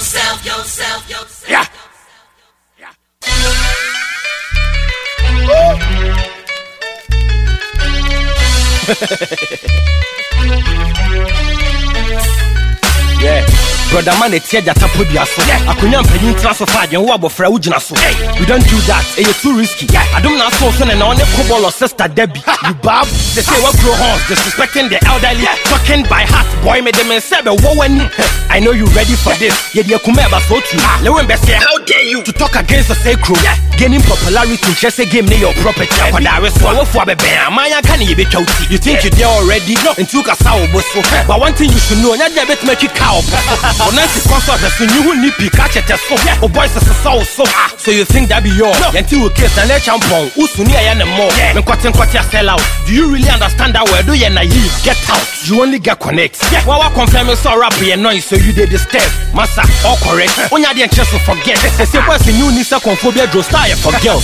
yourself. Yeah. Yeah. Brother man, it's here that I put your so. I couldn't pay you transfer and what about Fraudina so. We don't do that, it's too risky. I don't know so soon and on the cobble or sister Debbie. You Bob, they say what grow horns, disrespecting the elderly, talking by heart, boy made them and said, I know you ready for this. Yet you come ever so true. How dare you to talk against the sacred? Gaining popularity, just a game near your property. But I was swallow for a bear. Maya can you be you think you're there already? No, and took a sour bustle. But one thing you should know, not debit make you cow. For nice concert, you will need to catch it as so. Boys are so you think that be yours? Until we kiss and let champon, Usunia and more. When cotton sell out. Do you really understand that word? Do you naive? Get out. You only get connect. Well, I confirm it's all rapid and noise, so you did the step. Massa, all correct. When you didn't just forget. They say, what's the new Nisa Conphobia Joe style for girls?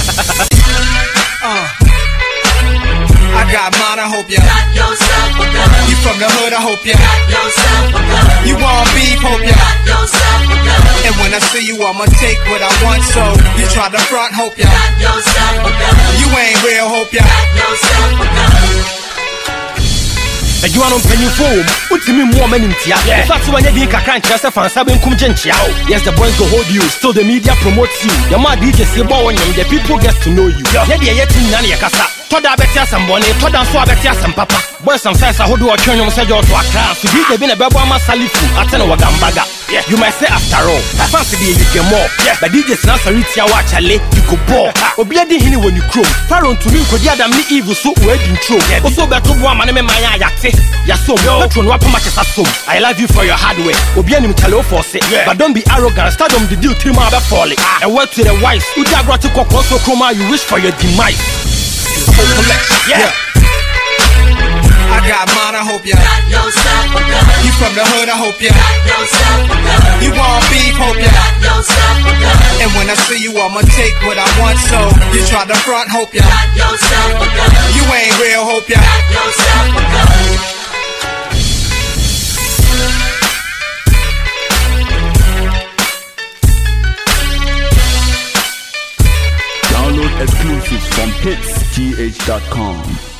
I got mine, I hope ya got yourself a gun. You from the hood, I hope ya got yourself a gun. You want beef, hope ya got yourself a gun. And when I see you, I'ma take what I want, so you try to front, hope ya got yourself a gun. You ain't real, hope ya got yourself a gun. You want to pay you for what to me more men in Tia. That's when you can't just have Sabin Kumjenchia. Yes, the boys go hold you, still the media promotes you. Your mad DJ Sibon, the people get to know you. Yet, yet, Naniakasa. Toda betia some money, toda so betia some papa. Boys some sense I hold you a turn you say to a class. To be the bin a babama salifu, Atena Wagambaga. You might say after all, I fancy you get more. But DJ's not a rich watch a late, you go ball. Obiadi hini when you crow. Faron to me could yadam me evil so wedding true. Also better one man in my yate. Yasom, Patron Wapa much as assume. I love you for your hard work. Obianim talo for say, but don't be arrogant. Start on the deal 3 months falling. And work to the wise. Ujagra to Kokoso Chroma, you wish for your demise. Yeah. I got mine, I hope ya got yourself a gun. You from the hood, I hope ya got yourself a gun. You want beef, hope ya got yourself a gun. And when I see you, I'ma take what I want, so you try to front, hope ya got yourself a gun. You ain't real, hope ya got yourself a gun. Download exclusives from hitsgh.com.